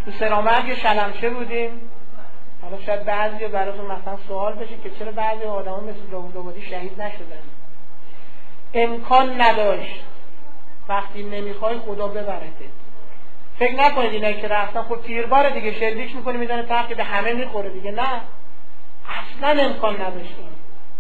تو سرامرگ شلمچه بودیم. حالا شاید بعضی براتون مثلا سوال بشه که چرا بعضی آدما مثل داوود آبادی شهید نشدن. امکان نداشت. وقتی نمیخوای خدا ببرته. فکر نکنید اینایی که رفتن خود تیربار دیگه شلیک میکنه میزنه تقی به همه میخوره دیگه، نه، اصلا امکان نداشتیم.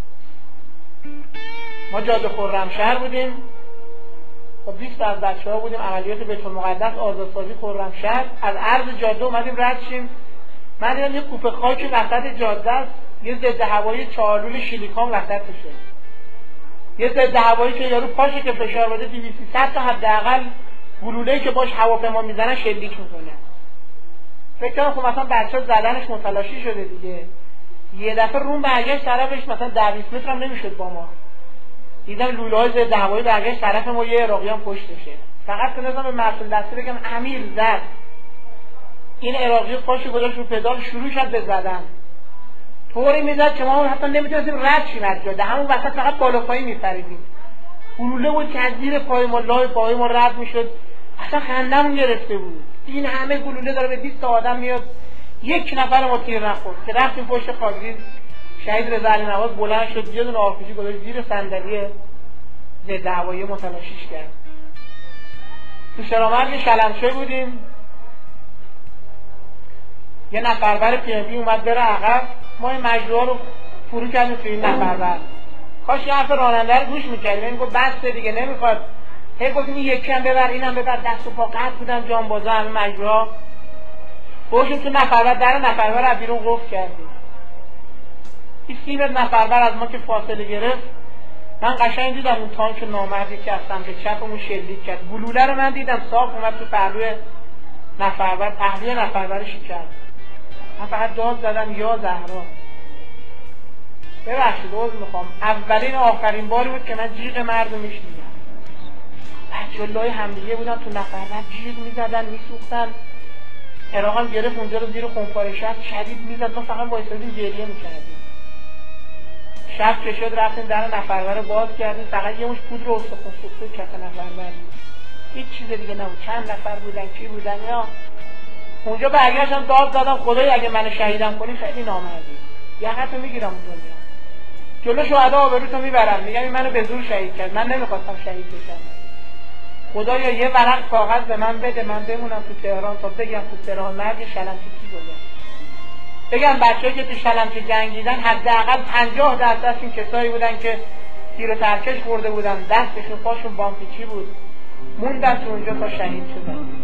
ما جاده خرمشهر بودیم، با 20 از بچه‌ها بودیم، عملیات بیت المقدس آزادسازی خرمشهر. از عرض جاده اومدیم رد شیم، من دیدم یه کوپه خاک وسط جاده است، یه ضد هوایی چالول شیلیکون وسطشه، یه ضد هوایی که یارو پاشه که فشار بده 200 تا حداقل گلوله‌ای که باش هواپیما میزنن شلیک میکنه. فکر کنم خب مثلا بچه‌ها زدنش متلاشی شده دیگه. یه دفعه روم برگشت طرفش مثلا 10-20 متر هم نمیشد با ما. دیدم لوله‌های ضد هوایی برگشت طرف ما، یه عراقیان پشتشه. فقط تونستم به مسئول دستی بگم امیر زد. این عراقی پاشو گذاشت رو پدال، شروع کرد به زدن. طوری میزد که ما حتی نمیتونستیم رد شیم از جاده، همون وسط فقط بالا پایی میپریدیم. گلوله بود که از زیر پای ما، لای پای ما رد میشد. اصلا خندمون گرفته بود. این همه گلوله داره به 20 تا آدم میاد، یک نفر ما تیر نخورد. که رفتیم پشت خاکریز، شهید رضا علی نواز بلند شد، یه دونه آرپیجی گذاشت زیر صندلی ضد هوایی متلاشیش کرد. تو سرامرگ شلمچه بودیم، یه نفربر پی ام پی اومد بره عقب، ما این مجروحا رو فرو کردیم تو این نفربر. کاش یه حرف راننده رو گوش میکردیم، این گفت بس دیگه نمیخواد. هی گفتیم یکی هم ببر، اینم ببر، دست و پا قطع بودن، جانبازا همه مجروحا. باشیم تو نفربر، در نفربر از بیرون قفل کردیم. این 30 متر نفربر از ما که فاصله گرفت، من قشنگ دیدم اون تانک نامردی که از سمت چپمون شلیک کرد. گلوله رو من دیدم صاف اومد تو پهلوی نفربر، پهلوی نفربرش کرد. من فقط داد زدم یا زهرا. ببخشید عذر میخوام، اولین آخرین باری بود که من جیغ مردو میشنیدم. بچه‌ها لای همدیگه بودن تو نفربر، جیغ میزدن، میسوختن. عراق هم گرفت اونجا رو زیر خونپاره شدید میزد، ما فقط وایسادیم گریه میکردیم. شب که شد رفتیم در نفربر رو باز کردیم، فقط یه مش پودر استخوان سوخته کف نفربر، هیچ چیز دیگه نبود. چند نفر بودن، کی بودن؟ یا اونجا برگشتم داد زدم خدای اگه من شهیدم کنی خیلی نامردی، یقتو میگیرم اون دنیا، جلو شهدا آبروتو میبرم، میگم این منو به زور شهید کرد، من نمیخواستم شهید بشم. خدایا یه ورق کاغذ به من بده، من بمونم تو تهران تا بگم تو سرامرگ شلمچه کی گذشت. بگم بچه‌ها که تو شلمچه جنگیدن حداقل 50% کسایی بودن که تیر و ترکش خورده بودن، دستشون پاشون بامپیچی بود، موندن تو اونجا تا شهید شدن.